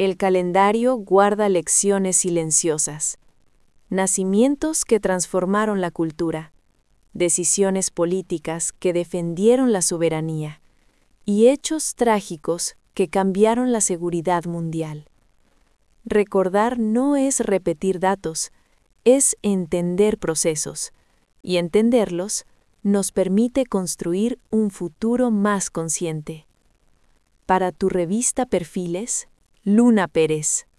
El calendario guarda lecciones silenciosas, nacimientos que transformaron la cultura, decisiones políticas que defendieron la soberanía y hechos trágicos que cambiaron la seguridad mundial. Recordar no es repetir datos, es entender procesos, y entenderlos nos permite construir un futuro más consciente. Para tu revista Perfiles, Luna Pérez.